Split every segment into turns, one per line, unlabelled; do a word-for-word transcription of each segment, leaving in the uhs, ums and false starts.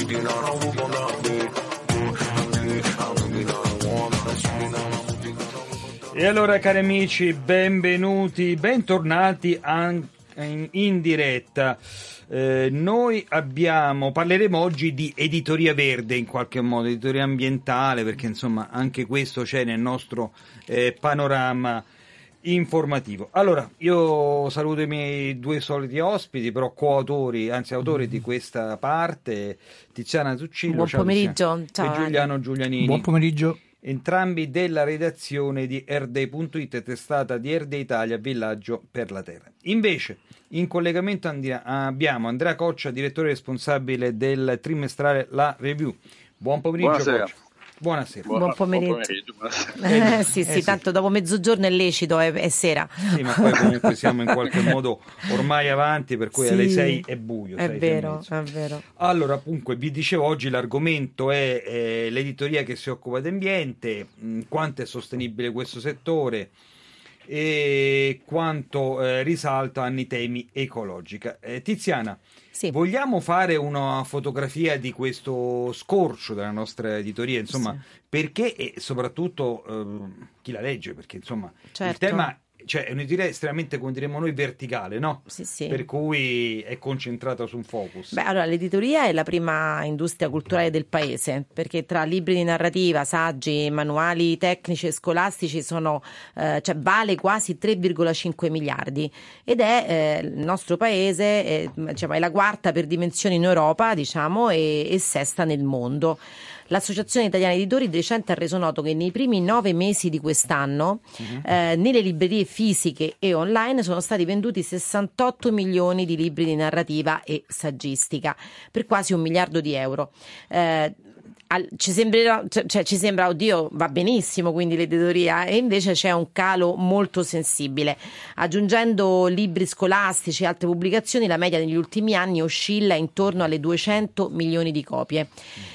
E allora, cari amici, benvenuti, bentornati anche in, in diretta. Eh, noi abbiamo, parleremo oggi di editoria verde, in qualche modo, editoria ambientale, perché insomma anche questo c'è nel nostro eh, panorama informativo. Allora, io saluto i miei due soliti ospiti, però coautori, anzi autori di questa parte, Tiziana Zuccillo,
buon
ciao,
pomeriggio, ciao,
e Giuliano Giulianini.
Buon pomeriggio.
Entrambi della redazione di Erdei punto it, testata di Erdei Italia, villaggio per la terra. Invece, in collegamento abbiamo Andrea Coccia, direttore responsabile del trimestrale La Review. Buon pomeriggio.
Buonasera.
Coccia. Buonasera.
Buon pomeriggio.
Buon pomeriggio, buonasera.
Eh, sì, sì,
Eh, sì.
tanto dopo mezzogiorno è lecito, è, è sera.
Sì, ma poi comunque siamo in qualche modo ormai avanti, per cui
Sì,
alle sei è buio.
È
sei,
vero,
sei e mezzo.
è vero.
Allora, comunque, vi dicevo, oggi l'argomento è eh, l'editoria che si occupa di ambiente, mh, quanto è sostenibile questo settore e quanto eh, risaltano i temi ecologica. Eh, Tiziana,
Sì.
vogliamo fare una fotografia di questo scorcio della nostra editoria, insomma,
Sì.
perché e soprattutto eh, chi la legge, perché insomma
Certo.
il tema, cioè, è un'editoria estremamente, come diremmo noi, verticale, no?
Sì, sì.
Per cui è concentrata su un focus.
Beh, allora, l'editoria è la prima industria culturale del paese, perché tra libri di narrativa, saggi, manuali tecnici e scolastici sono, eh, cioè vale quasi tre virgola cinque miliardi ed è eh, il nostro paese, eh, diciamo, è la quarta per dimensioni in Europa, diciamo, e, e sesta nel mondo. L'Associazione Italiana Editori di recente ha reso noto che nei primi nove mesi di quest'anno uh-huh. eh, nelle librerie fisiche e online sono stati venduti sessantotto milioni di libri di narrativa e saggistica per quasi un miliardo di euro. Eh, Al, ci sembrerà, cioè, ci sembra, oddio, va benissimo quindi l'editoria, e invece c'è un calo molto sensibile. Aggiungendo libri scolastici e altre pubblicazioni, la media negli ultimi anni oscilla intorno alle duecento milioni di copie.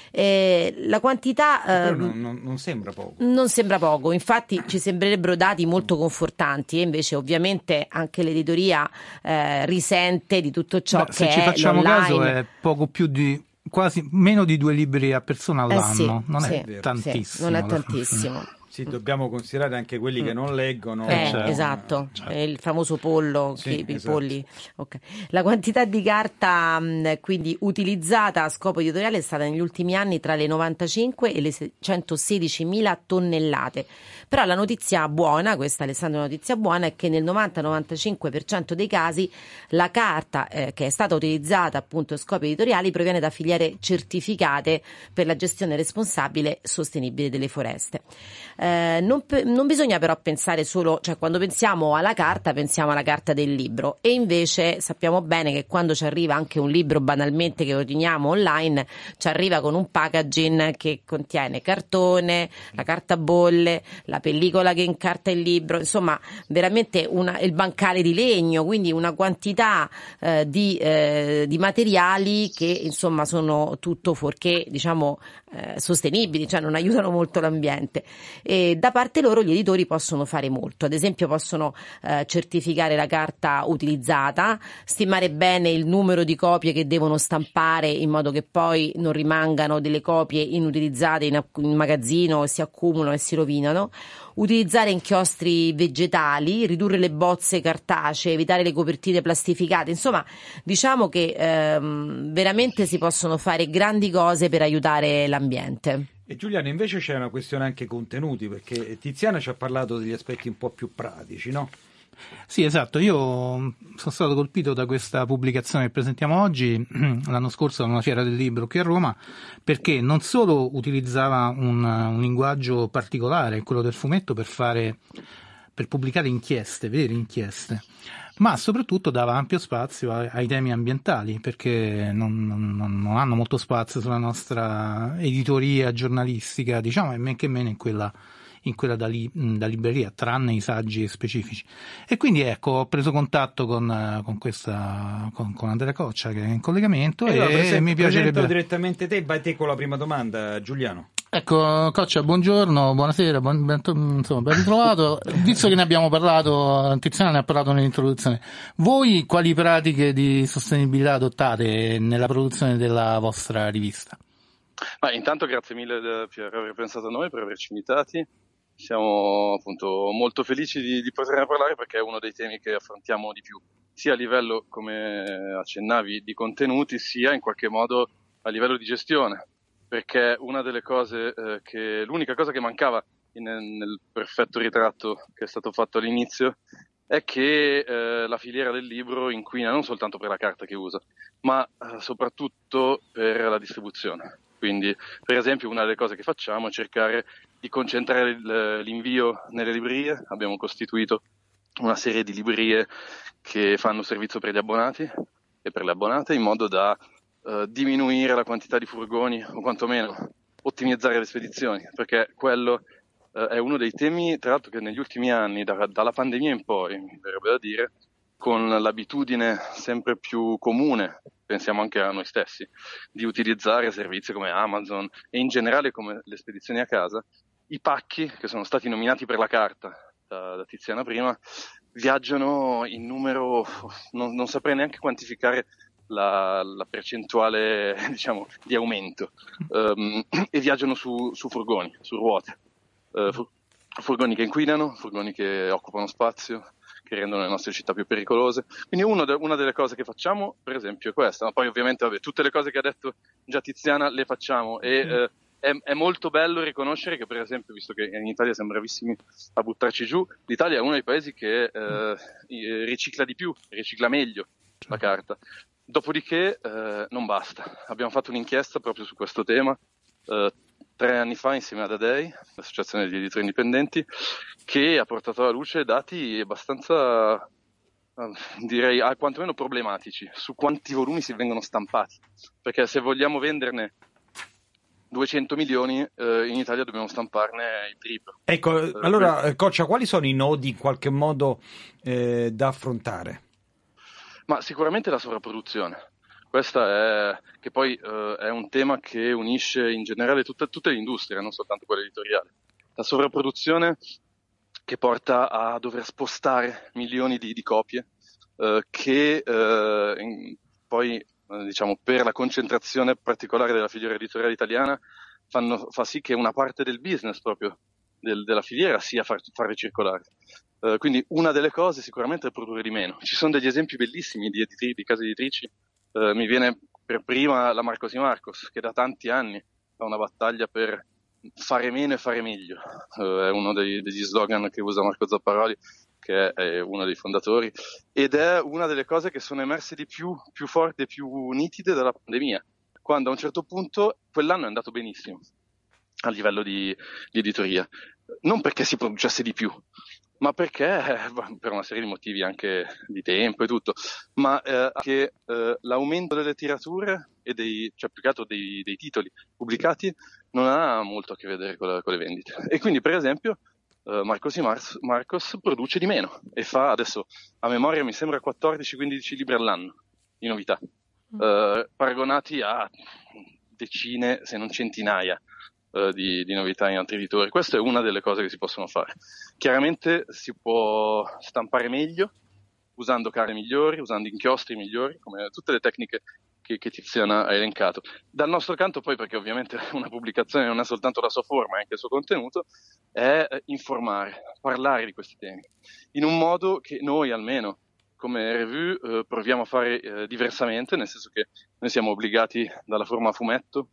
Eh, la quantità eh,
non, non, non sembra poco.
Non sembra poco, infatti ci sembrerebbero dati molto confortanti, e invece ovviamente anche l'editoria eh, risente di tutto ciò
Beh,
che
se
è
ci facciamo
l'online.
caso è poco più di quasi meno di due libri a persona all'anno,
Eh sì,
non
sì,
è
vero.
tantissimo.
Sì, non è
alla fine.
tantissimo.
Sì, dobbiamo considerare anche quelli che non leggono.
Eh,
certo.
esatto,
Certo.
il famoso pollo,
Sì,
chi- i
esatto.
polli. Okay. La quantità di carta mh, quindi utilizzata a scopo editoriale è stata negli ultimi anni tra le novantacinque e le centosedicimila tonnellate. Però la notizia buona, questa Alessandro è una notizia buona, è che nel novanta novantacinque per cento dei casi la carta eh, che è stata utilizzata appunto a scopi editoriali proviene da filiere certificate per la gestione responsabile e sostenibile delle foreste. Eh, non, pe- non bisogna però pensare solo, cioè quando pensiamo alla carta pensiamo alla carta del libro, e invece sappiamo bene che quando ci arriva anche un libro banalmente che ordiniamo online, ci arriva con un packaging che contiene cartone, la carta bolle, la pellicola che incarta il libro, insomma veramente una, il bancale di legno, quindi una quantità eh, di, eh, di materiali che insomma sono tutto fuorché diciamo eh, sostenibili, cioè non aiutano molto l'ambiente. E da parte loro gli editori possono fare molto, ad esempio possono eh, certificare la carta utilizzata, stimare bene il numero di copie che devono stampare in modo che poi non rimangano delle copie inutilizzate in, in magazzino, si accumulano e si rovinano, utilizzare inchiostri vegetali, ridurre le bozze cartacee, evitare le copertine plastificate, insomma diciamo che ehm, veramente si possono fare grandi cose per aiutare l'ambiente.
E Giuliano, invece c'è una questione anche contenuti, perché Tiziana ci ha parlato degli aspetti un po' più pratici, no?
Sì, esatto, io sono stato colpito da questa pubblicazione che presentiamo oggi, l'anno scorso a una fiera del libro qui a Roma, perché non solo utilizzava un, un linguaggio particolare, quello del fumetto, per fare per pubblicare inchieste, vere inchieste, ma soprattutto dava ampio spazio ai, ai temi ambientali, perché non, non, non hanno molto spazio sulla nostra editoria giornalistica, diciamo, e men che meno in quella in quella da, li, da libreria, tranne i saggi specifici. E quindi ecco, ho preso contatto con, con questa con, con Andrea Coccia, che è in collegamento, e,
e allora, presento,
mi piacerebbe
direttamente te, vai te con la prima domanda, Giuliano.
Ecco, Coccia, buongiorno, buonasera, buon, ben, insomma, ben ritrovato. Visto che ne abbiamo parlato, Tiziana ne ha parlato nell'introduzione, voi quali pratiche di sostenibilità adottate nella produzione della vostra rivista?
Ma intanto grazie mille per aver pensato a noi, per averci invitati. Siamo appunto molto felici di, di poterne parlare perché è uno dei temi che affrontiamo di più, sia a livello, come accennavi, di contenuti, sia in qualche modo a livello di gestione, perché una delle cose eh, che, l'unica cosa che mancava in, nel perfetto ritratto che è stato fatto all'inizio è che eh, la filiera del libro inquina non soltanto per la carta che usa, ma eh, soprattutto per la distribuzione. Quindi, per esempio, una delle cose che facciamo è cercare di concentrare l'invio nelle librerie. Abbiamo costituito una serie di librerie che fanno servizio per gli abbonati e per le abbonate, in modo da eh, diminuire la quantità di furgoni o quantomeno ottimizzare le spedizioni, perché quello eh, è uno dei temi, tra l'altro, che negli ultimi anni, da, dalla pandemia in poi, mi verrebbe da dire, con l'abitudine sempre più comune, pensiamo anche a noi stessi, di utilizzare servizi come Amazon e in generale come le spedizioni a casa, i pacchi che sono stati nominati per la carta da, da Tiziana prima, viaggiano in numero, non, non saprei neanche quantificare la, la percentuale, diciamo, di aumento, um, e viaggiano su, su furgoni, su ruote, uh, fur- furgoni che inquinano, furgoni che occupano spazio, che rendono le nostre città più pericolose. Quindi uno de- una delle cose che facciamo, per esempio, è questa. Ma poi ovviamente vabbè, tutte le cose che ha detto già Tiziana le facciamo e mm. eh, è, è molto bello riconoscere che, per esempio, visto che in Italia siamo bravissimi a buttarci giù, l'Italia è uno dei paesi che eh, ricicla di più, ricicla meglio la carta. Dopodiché eh, non basta. Abbiamo fatto un'inchiesta proprio su questo tema eh, tre anni fa insieme ad Adei, l'associazione degli editori indipendenti, che ha portato alla luce dati abbastanza, direi, ah, quantomeno problematici su quanti volumi si vengono stampati, perché se vogliamo venderne duecento milioni, eh, in Italia dobbiamo stamparne il triplo.
Ecco, eh, allora quindi... Coccia, quali sono i nodi in qualche modo eh, da affrontare?
Ma sicuramente la sovrapproduzione. Questa è, che poi eh, è un tema che unisce in generale tutte, tutte le industrie, non soltanto quella editoriale. La sovrapproduzione che porta a dover spostare milioni di, di copie, eh, che eh, in, poi, eh, diciamo, per la concentrazione particolare della filiera editoriale italiana, fanno, fa sì che una parte del business proprio del, della filiera sia far, farli circolare. Uh, quindi una delle cose sicuramente è produrre di meno. Ci sono degli esempi bellissimi di, editri, di case editrici. Uh, mi viene per prima la Marcos y Marcos, che da tanti anni fa una battaglia per fare meno e fare meglio. Uh, è uno dei, degli slogan che usa Marco Zapparoli, che è, è uno dei fondatori, ed è una delle cose che sono emerse di più, più forti e più nitide dalla pandemia, quando a un certo punto quell'anno è andato benissimo a livello di, di editoria. Non perché si producesse di più, ma perché, eh, per una serie di motivi anche di tempo e tutto, ma eh, che eh, l'aumento delle tirature e dei, cioè più che altro dei, dei titoli pubblicati non ha molto a che vedere con, la, con le vendite. E quindi, per esempio, eh, Marcos y Mar- Marcos produce di meno e fa adesso, a memoria, mi sembra quattordici quindici libri all'anno di novità, eh, paragonati a decine, se non centinaia, Di, di novità in altri editori. Questa è una delle cose che si possono fare. Chiaramente si può stampare meglio, usando carte migliori, usando inchiostri migliori, come tutte le tecniche che, che Tiziana ha elencato. Dal nostro canto poi, perché ovviamente una pubblicazione non è soltanto la sua forma, è anche il suo contenuto, è informare, parlare di questi temi, in un modo che noi almeno come revue eh, proviamo a fare eh, diversamente, nel senso che noi siamo obbligati dalla forma a fumetto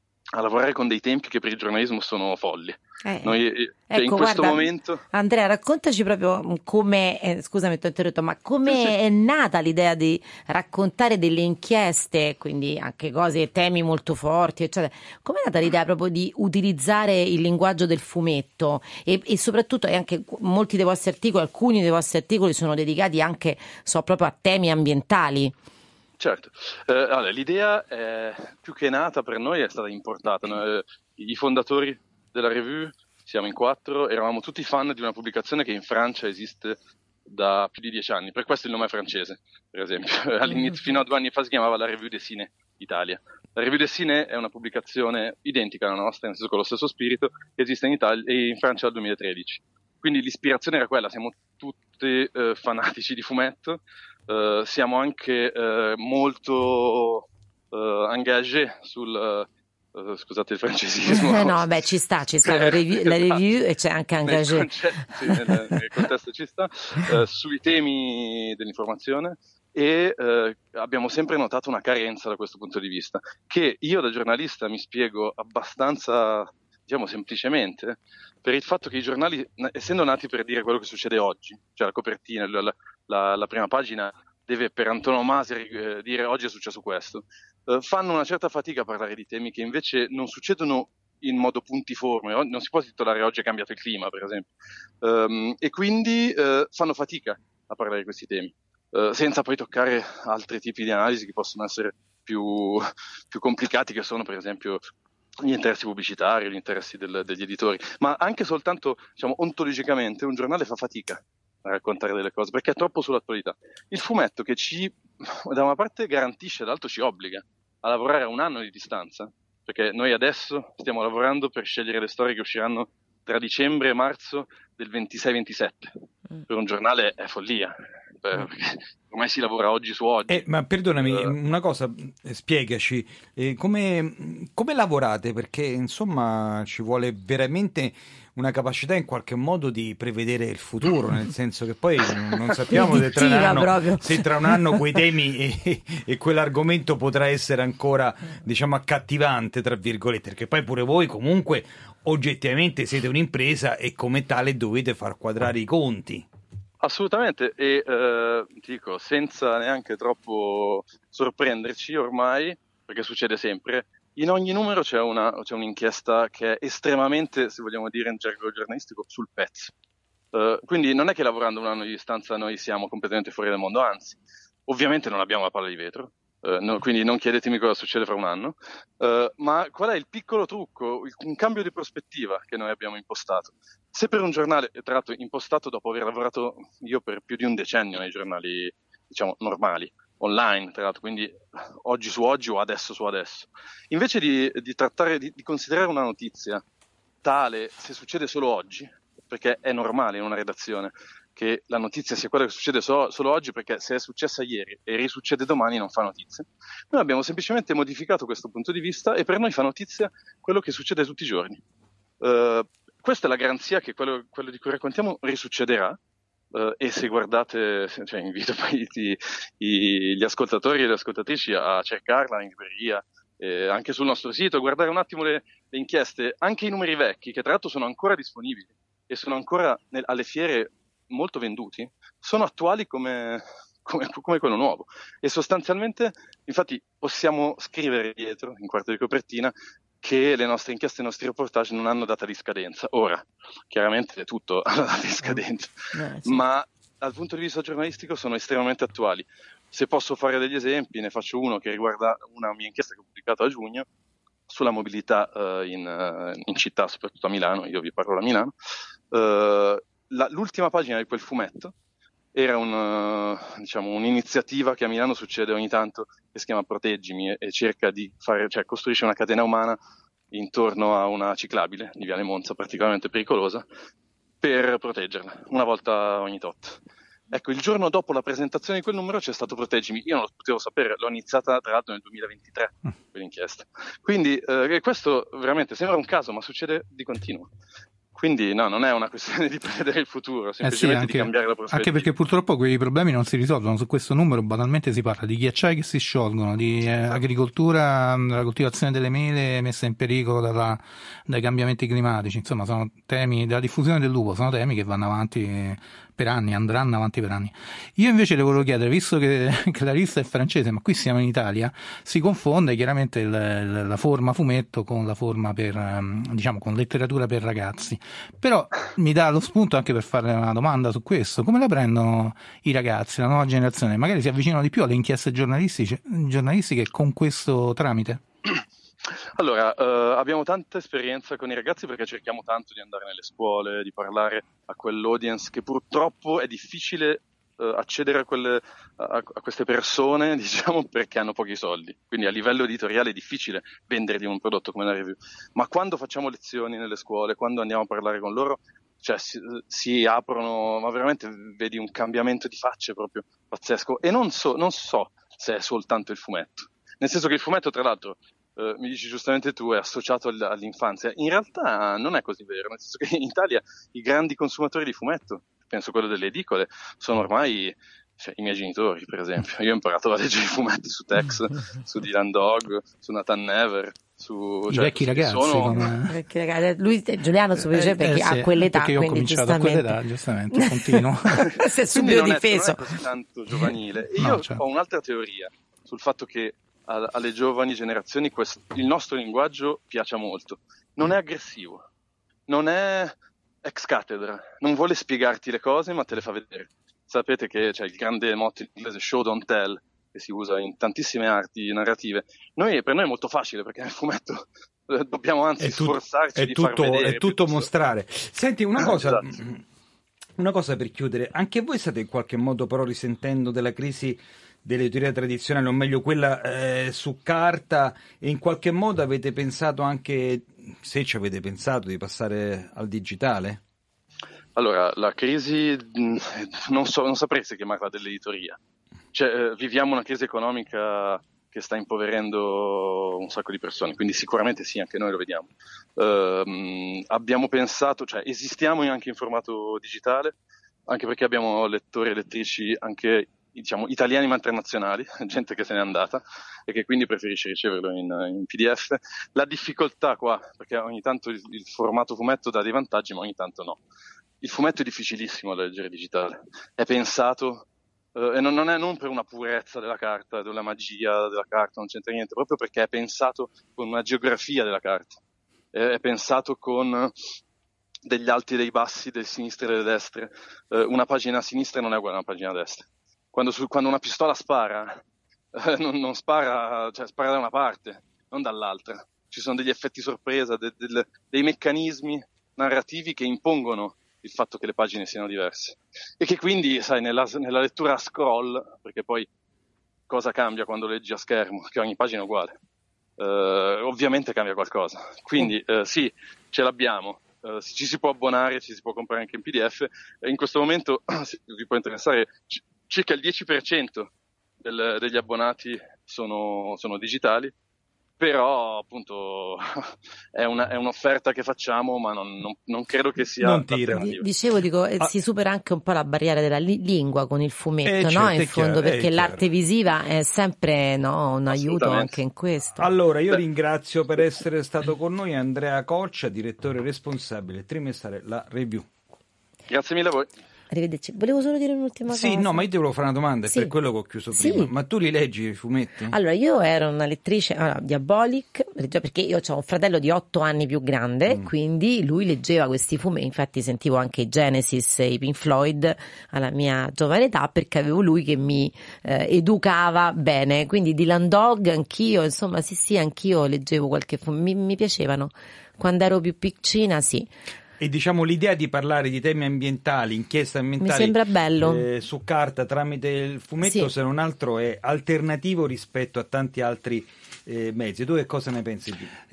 a lavorare con dei tempi che per il giornalismo sono folli.
Eh,
Noi, cioè,
ecco,
in questo
guarda,
momento...
Andrea, raccontaci proprio come, eh, scusami ti ho interrotto, ma come
sì, sì.
è nata l'idea di raccontare delle inchieste, quindi anche cose, temi molto forti, eccetera. Come è nata l'idea proprio di utilizzare il linguaggio del fumetto e, e soprattutto anche molti dei vostri articoli, alcuni dei vostri articoli sono dedicati anche, so, proprio a temi ambientali.
Certo, eh, allora, l'idea è, più che nata per noi è stata importata. No? I fondatori della revue, siamo in quattro, eravamo tutti fan di una pubblicazione che in Francia esiste da più di dieci anni, per questo il nome è francese, per esempio. All'inizio, fino a due anni fa si chiamava la Revue Dessinée Italia. La Revue Dessinée è una pubblicazione identica alla nostra, nel senso con lo stesso spirito, che esiste in Italia e in Francia dal duemilatredici. Quindi l'ispirazione era quella, siamo tutti eh, fanatici di fumetto. Uh, siamo anche uh, molto uh, engagé sul, uh, uh, scusate il francesismo.
Eh no, beh, ci sta, ci sta la review, la review e c'è anche engagé.
Nel, sì, nel, nel contesto ci sta, uh, sui temi dell'informazione. E eh, abbiamo sempre notato una carenza da questo punto di vista, che io da giornalista mi spiego abbastanza, diciamo semplicemente, per il fatto che i giornali, essendo nati per dire quello che succede oggi, cioè la copertina, la, la, la prima pagina deve per antonomasia eh, dire oggi è successo questo, eh, fanno una certa fatica a parlare di temi che invece non succedono in modo puntiforme, non si può titolare oggi è cambiato il clima, per esempio, um, e quindi eh, fanno fatica a parlare di questi temi. Uh, senza poi toccare altri tipi di analisi che possono essere più, più complicati, che sono per esempio gli interessi pubblicitari, gli interessi del, degli editori, ma anche soltanto, diciamo, ontologicamente un giornale fa fatica a raccontare delle cose perché è troppo sull'attualità. Il fumetto che ci, da una parte garantisce, dall'altro ci obbliga a lavorare a un anno di distanza, perché noi adesso stiamo lavorando per scegliere le storie che usciranno tra dicembre e marzo del ventisei ventisette. Per un giornale è follia, perché ormai si lavora oggi su oggi.
Eh, ma perdonami,
uh,
una cosa, spiegaci, eh, come, come lavorate? Perché insomma ci vuole veramente una capacità in qualche modo di prevedere il futuro, nel senso che poi non sappiamo se tra, un anno, se tra un anno quei temi e, e quell'argomento potrà essere ancora, diciamo, accattivante, tra virgolette, perché poi pure voi comunque oggettivamente siete un'impresa e come tale dovete far quadrare i conti.
Assolutamente, e eh, dico, senza neanche troppo sorprenderci ormai, perché succede sempre, in ogni numero c'è, una, c'è un'inchiesta che è estremamente, se vogliamo dire in gergo giornalistico, sul pezzo. Uh, quindi non è che lavorando un anno di distanza noi siamo completamente fuori dal mondo, anzi, ovviamente non abbiamo la palla di vetro, uh, no, quindi non chiedetemi cosa succede fra un anno, uh, ma qual è il piccolo trucco, il, un cambio di prospettiva che noi abbiamo impostato? Se per un giornale, tra l'altro impostato dopo aver lavorato io per più di un decennio nei giornali, diciamo, normali, online, tra l'altro, quindi oggi su oggi o adesso su adesso, invece di, di trattare, di, di considerare una notizia tale se succede solo oggi, perché è normale in una redazione che la notizia sia quella che succede so, solo oggi, perché se è successa ieri e risuccede domani non fa notizia. Noi abbiamo semplicemente modificato questo punto di vista e per noi fa notizia quello che succede tutti i giorni. Uh, questa è la garanzia che quello, quello di cui raccontiamo risuccederà. Uh, e se guardate, cioè invito poi i, i, gli ascoltatori e le ascoltatrici a cercarla in libreria, eh, anche sul nostro sito, guardare un attimo le, le inchieste, anche i numeri vecchi, che tra l'altro sono ancora disponibili e sono ancora nel, alle fiere molto venduti, sono attuali come, come, come quello nuovo. E sostanzialmente, infatti, possiamo scrivere dietro, in quarto di copertina, che le nostre inchieste e i nostri reportage non hanno data di scadenza. Ora, chiaramente tutto ha data di scadenza, eh, sì. Ma dal punto di vista giornalistico sono estremamente attuali. Se posso fare degli esempi, ne faccio uno che riguarda una mia inchiesta che ho pubblicato a giugno sulla mobilità uh, in, uh, in città, soprattutto a Milano, io vi parlo da Milano. Uh, la, l'ultima pagina di quel fumetto era un, uh, diciamo, un'iniziativa che a Milano succede ogni tanto, che si chiama Proteggimi, e, e cerca di fare, cioè costruisce una catena umana intorno a una ciclabile di Viale Monza, particolarmente pericolosa, per proteggerla, una volta ogni tot. Ecco, il giorno dopo la presentazione di quel numero c'è stato Proteggimi. Io non lo potevo sapere, l'ho iniziata tra l'altro nel duemilaventitré, quell'inchiesta. Quindi eh, questo veramente sembra un caso, ma succede di continuo. Quindi no, non è una questione di prevedere il futuro, semplicemente eh sì, anche, di cambiare la prospettiva.
Anche perché purtroppo quei problemi non si risolvono. Su questo numero banalmente si parla di ghiacciai che si sciolgono, di eh, agricoltura, la coltivazione delle mele messa in pericolo dalla, dai cambiamenti climatici. Insomma, sono temi della diffusione del lupo, sono temi che vanno avanti per anni, andranno avanti per anni. Io invece le volevo chiedere, visto che, che la rivista è francese, ma qui siamo in Italia, si confonde chiaramente il, la forma fumetto con la forma per, diciamo, con letteratura per ragazzi. Però mi dà lo spunto anche per fare una domanda su questo: come la prendono i ragazzi, la nuova generazione? Magari si avvicinano di più alle inchieste giornalistiche, giornalistiche con questo tramite?
Allora, uh, abbiamo tanta esperienza con i ragazzi perché cerchiamo tanto di andare nelle scuole, di parlare a quell'audience che purtroppo è difficile uh, accedere a, quelle, a, a queste persone, diciamo, perché hanno pochi soldi. Quindi a livello editoriale è difficile vendergli un prodotto come la review. Ma quando facciamo lezioni nelle scuole, quando andiamo a parlare con loro, cioè si, si aprono, ma veramente vedi un cambiamento di facce proprio pazzesco. E non so, non so se è soltanto il fumetto. Nel senso che il fumetto, tra l'altro, Uh, mi dici giustamente tu, è associato all- all'infanzia. In realtà non è così vero, nel senso che in Italia i grandi consumatori di fumetto, penso quello delle edicole, sono ormai cioè, i miei genitori, per esempio. Io ho imparato a leggere i fumetti su Tex, su Dylan Dog, su Nathan Never, su
i
cioè,
vecchi ragazzi.
sono...
Come...
Lui, Giuliano, si dice perché
eh, sì,
ha quell'età,
perché io ho
quindi
cominciato
giustamente...
a quell'età, giustamente, continuo.
Si è subito
non è,
difeso.
Non è così tanto giovanile. E
No,
io
certo.
ho un'altra teoria sul fatto che alle giovani generazioni questo, il nostro linguaggio piace molto. Non è aggressivo, non è ex cattedra, non vuole spiegarti le cose ma te le fa vedere. Sapete che c'è il grande motto in inglese show don't tell, che si usa in tantissime arti narrative. Noi, per noi è molto facile perché nel fumetto dobbiamo anzi
è tut-
sforzarci
è
di
tutto,
far vedere.
è tutto mostrare. Senti, una cosa...
Esatto.
Una cosa per chiudere, anche voi state in qualche modo però risentendo della crisi dell'editoria tradizionale, o meglio quella eh, su carta, e in qualche modo avete pensato anche, se ci avete pensato, di passare al digitale?
Allora, la crisi non, so, non saprei se chiamarla dell'editoria. Cioè, eh, viviamo una crisi economica che sta impoverendo un sacco di persone, quindi sicuramente sì, anche noi lo vediamo. Uh, abbiamo pensato, cioè esistiamo anche in formato digitale, anche perché abbiamo lettori e lettrici anche diciamo italiani ma internazionali, gente che se n'è andata e che quindi preferisce riceverlo in, in P D F. La difficoltà qua, perché ogni tanto il, il formato fumetto dà dei vantaggi, ma ogni tanto no. Il fumetto è difficilissimo da leggere digitale, è pensato Uh, e non, non è non per una purezza della carta, della magia della carta, non c'entra niente, proprio perché è pensato con una geografia della carta, è, è pensato con degli alti e dei bassi, delle sinistre e delle destre. Uh, una pagina a sinistra non è uguale a una pagina a destra. Quando, su, quando una pistola spara, uh, non, non spara, cioè spara da una parte, non dall'altra. Ci sono degli effetti sorpresa, de, de, de, dei meccanismi narrativi che impongono il fatto che le pagine siano diverse e che quindi, sai, nella, nella lettura a scroll, perché poi cosa cambia quando leggi a schermo? Che ogni pagina è uguale, uh, ovviamente cambia qualcosa, quindi uh, sì, ce l'abbiamo, uh, ci si può abbonare, ci si può comprare anche in P D F, e in questo momento vi può interessare, c- circa il dieci per cento del, degli abbonati sono, sono digitali. Però appunto è, una, è un'offerta che facciamo, ma non, non, non credo che sia
non tira.
Dicevo, dico, ah. si supera anche un po' la barriera della li- lingua con il fumetto, eh, no? Certo, in fondo, chiaro, perché l'arte visiva è sempre, no, un aiuto anche in questo.
Allora io Beh. ringrazio per essere stato con noi Andrea Coccia, direttore responsabile trimestrale La Review.
Grazie mille a voi.
Arrivederci. Volevo solo dire un'ultima
sì,
cosa.
Sì, no, ma io ti volevo fare una domanda,
sì.
per quello che ho chiuso
sì.
prima. Ma tu li leggi i fumetti?
Allora, io ero una lettrice, allora, Diabolic, perché io ho un fratello di otto anni più grande, mm. quindi lui leggeva questi fumetti, infatti sentivo anche i Genesis e i Pink Floyd alla mia giovane età, perché avevo lui che mi eh, educava bene, quindi Dylan Dog anch'io, insomma, sì sì, anch'io leggevo qualche fumetto, mi, mi piacevano. Quando ero più piccina, sì.
E diciamo l'idea di parlare di temi ambientali, inchieste ambientali,
mi sembra bello.
Eh, su carta tramite il fumetto, sì. se non altro è alternativo rispetto a tanti altri eh, mezzi. Tu che cosa ne pensi?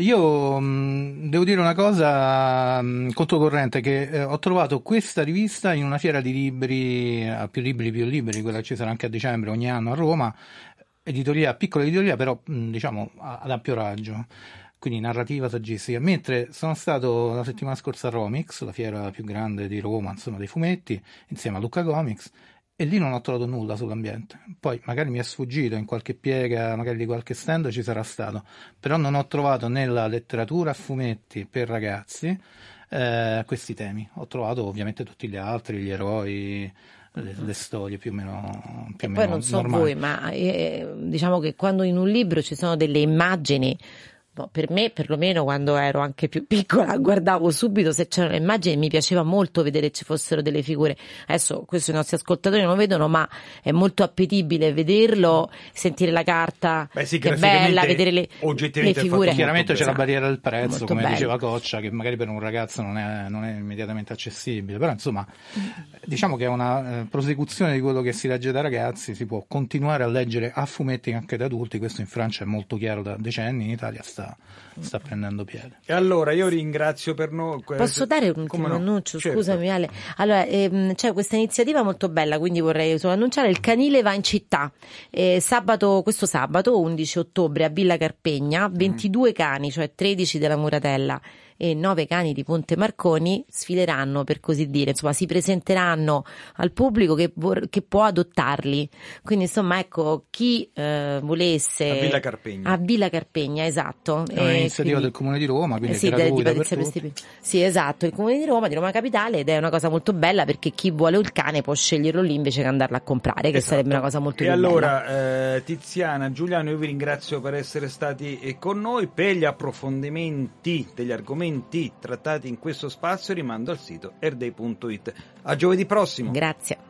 Io mh, devo dire una cosa mh, controcorrente, che eh, ho trovato questa rivista in una fiera di libri, a più libri più libri, quella che ci sarà anche a dicembre ogni anno a Roma, editoria, piccola editoria però mh, diciamo ad ampio raggio, quindi narrativa saggistica, mentre sono stato la settimana scorsa a Romix, la fiera più grande di Roma, insomma, dei fumetti, insieme a Lucca Comics, e lì non ho trovato nulla sull'ambiente. Poi magari mi è sfuggito, in qualche piega, magari di qualche stand ci sarà stato, però non ho trovato nella letteratura a fumetti per ragazzi eh, questi temi. Ho trovato ovviamente tutti gli altri, gli eroi, le, le storie più o meno più
e
o
poi
meno
non so
normali.
voi, ma eh, diciamo che quando in un libro ci sono delle immagini, no, per me perlomeno quando ero anche più piccola guardavo subito se c'erano immagini, mi piaceva molto vedere ci fossero delle figure. Adesso questo i nostri ascoltatori non lo vedono, ma è molto appetibile vederlo, sentire la carta.
Beh, sì,
che è bella, vedere le, le figure.
Chiaramente c'è la barriera del prezzo,
molto
come
bello.
diceva Coccia, che magari per un ragazzo non è, non è immediatamente accessibile, però insomma diciamo che è una eh, prosecuzione di quello che si legge da ragazzi, si può continuare a leggere a fumetti anche da adulti. Questo in Francia è molto chiaro da decenni, in Italia sta sta, sta prendendo piede.
E allora io ringrazio per noi.
Posso dare un ultimo
no?
annuncio?
Certo.
Scusami Ale. Allora, ehm, c'è questa iniziativa molto bella, quindi vorrei solo annunciare: il canile va in città. Eh, sabato, questo sabato undici ottobre a Villa Carpegna, ventidue mm. cani, cioè tredici della Muratella e nove cani di Ponte Marconi sfileranno, per così dire, insomma si presenteranno al pubblico che, vor- che può adottarli. Quindi insomma, ecco, chi eh, volesse
a Villa Carpegna.
a Villa Carpegna, esatto.
È un'iniziativa
quindi,
del Comune di Roma, quindi
eh sì,
è gratuita
di
per
Patrizia
tutti.
Pestipi- Sì, esatto, il Comune di Roma, di Roma Capitale, ed è una cosa molto bella perché chi vuole il cane può sceglierlo lì invece che andarlo a comprare, che
Esatto.
sarebbe una cosa molto
e
più
allora,
bella.
Eh, Tiziana, Giuliano, io vi ringrazio per essere stati eh, con noi. Per gli approfondimenti degli argomenti trattati in questo spazio rimando al sito erdei punto it. A giovedì prossimo.
Grazie.